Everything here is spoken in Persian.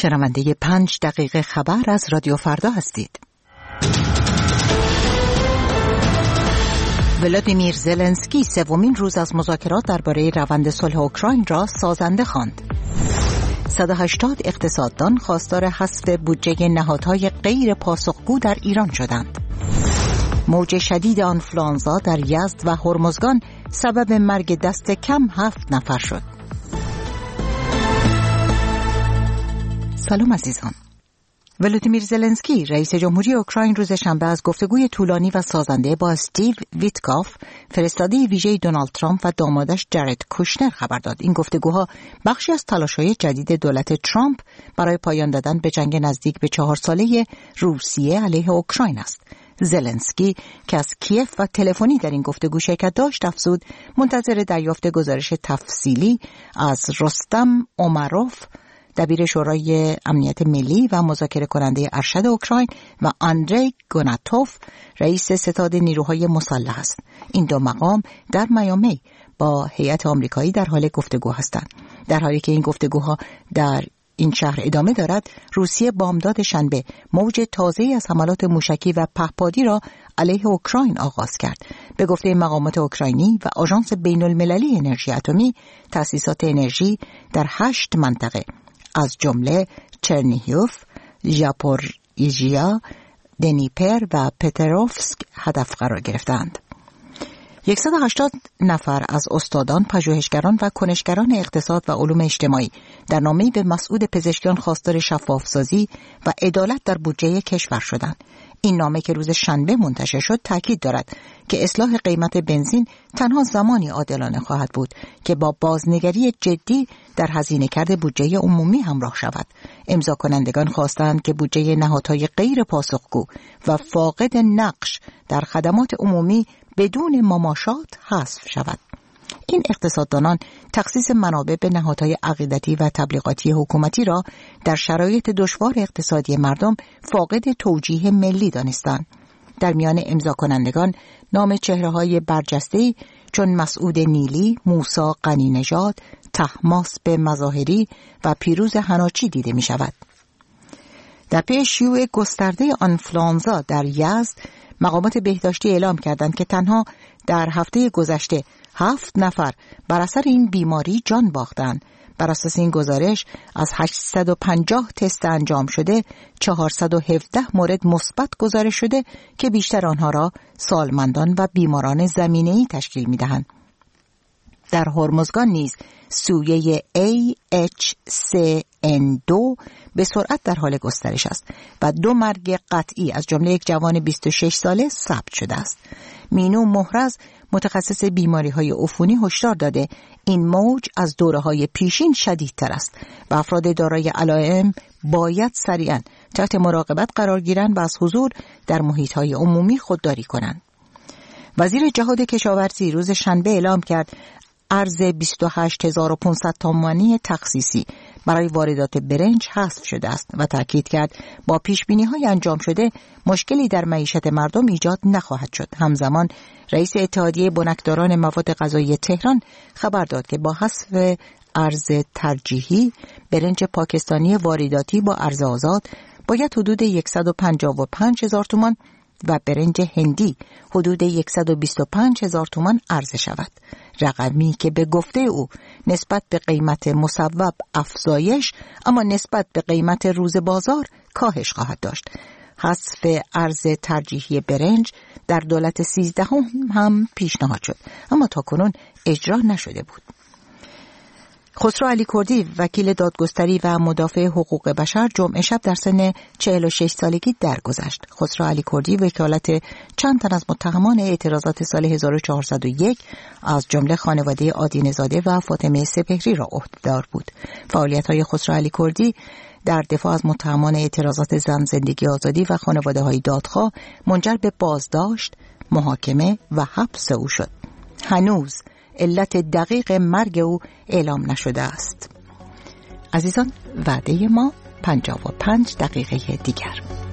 شنونده 5 دقیقه خبر از رادیو فردا هستید. ولادیمیر زلنسکی سومین روز از مذاکرات درباره روند صلح اوکراین را سازنده خواند. 180 اقتصاددان خواستار حذف بودجه نهادهای غیر پاسخگو در ایران شدند. موج شدید آنفلوانزا در یزد و هرمزگان سبب مرگ دست کم 7 نفر شد. سلام عزیزان. ولادیمیر زلنسکی رئیس جمهوری اوکراین روز شنبه از گفتگوی طولانی و سازنده با استیو ویتکاف، فرستاده ویژه دونالد ترامپ و دامادش جارد کوشنر خبر داد. این گفتگوها بخشی از تلاش‌های جدید دولت ترامپ برای پایان دادن به جنگ نزدیک به 4 ساله روسیه علیه اوکراین است. زلنسکی که از کیف و تلفنی در این گفتگو شرکت داشت افزود منتظر دریافت گزارش تفصیلی از رستم اومروف، دبیر شورای امنیت ملی و مذاکره کننده ارشد اوکراین، و آندری گوناتوف، رئیس ستاد نیروهای مسلح است. این دو مقام در میامی با هیئت آمریکایی در حال گفتگو هستند. در حالی که این گفتگوها در این شهر ادامه دارد، روسیه بامداد شنبه موج تازه‌ای از حملات موشکی و پهپادی را علیه اوکراین آغاز کرد. به گفته مقامات اوکراینی و آژانس بین‌المللی انرژی اتمی، تأسیسات انرژی در 8 منطقه از جمله چرنیهیوف، ژاپوریژیا، دنیپر و پتروفسک هدف قرار گرفتند. 180 نفر از استادان، پژوهشگران و کنشگران اقتصاد و علوم اجتماعی در نامه‌ای به مسئول پزشکیان خواستار شفاف‌سازی و عدالت در بودجه کشور شدند. این نامه که روز شنبه منتشر شد تاکید دارد که اصلاح قیمت بنزین تنها زمانی عادلانه خواهد بود که با بازنگری جدی در هزینه‌کرد بودجه عمومی همراه شود. امضا کنندگان خواستند که بودجه نهادهای غیر پاسخگو و فاقد نقش در خدمات عمومی بدون مماشات حذف شود. این اقتصاددانان تخصیص منابع به نهادهای عقیدتی و تبلیغاتی حکومتی را در شرایط دشوار اقتصادی مردم فاقد توجیه ملی دانستند. در میان امضا کنندگان نام چهره‌های برجسته‌ای چون مسعود نیلی، موسی غنی‌نژاد، طهماسب مظاهری و پیروز حناچی دیده می شود. در پی شیوع گسترده آنفلوانزا در یزد، مقامات بهداشتی اعلام کردند که تنها در هفته گذشته 7 نفر بر اثر این بیماری جان باختند. بر اساس این گزارش از 850 تست انجام شده، 417 مورد مثبت گزارش شده که بیشتر آنها را سالمندان و بیماران زمینه‌ای تشکیل می‌دهند. در هرمزگان نیز سویه AH3N2 به سرعت در حال گسترش است و 2 مرگ قطعی از جمله یک جوان 26 ساله ثبت شده است. مینو محرز، متخصص بیماری‌های عفونی، هشدار داده این موج از دوره‌های پیشین شدیدتر است و افراد دارای علائم باید سریعاً تحت مراقبت قرار گیرند و از حضور در محیط‌های عمومی خودداری کنند. وزیر جهاد کشاورزی روز شنبه اعلام کرد ارز 28500 تومانی تخصیصی برای واردات برنج حذف شده است و تاکید کرد با پیشبینی‌های انجام شده مشکلی در معیشت مردم ایجاد نخواهد شد. همزمان رئیس اتحادیه بنکداران مواد غذایی تهران خبر داد که با حذف ارز ترجیحی، برنج پاکستانی وارداتی با ارز آزاد باید حدود 155,000 تومان و برنج هندی حدود 125,000 تومان عرضه شود. رقمی که به گفته او نسبت به قیمت مصوب افزایش اما نسبت به قیمت روز بازار کاهش خواهد داشت. حذف ارز ترجیحی برنج در دولت 13 هم پیشنهاد شد اما تاکنون اجرا نشده بود. خسرو علی کردی، وکیل دادگستری و مدافع حقوق بشر، جمعه شب در سن 46 سالگی درگذشت. خسرو علی کردی وکالت چند تن از متهمان اعتراضات سال 1401 از جمله خانواده آدینه‌زاده و فاطمه سپهری را عهده‌دار بود. فعالیت‌های خسرو علی کردی در دفاع از متهمان اعتراضات زن، زندگی آزادی و خانواده‌های دادخواه منجر به بازداشت، محاکمه و حبس او شد. هنوز علت دقیق مرگ او اعلام نشده است. عزیزان، وعده ما 55 دقیقه دیگر.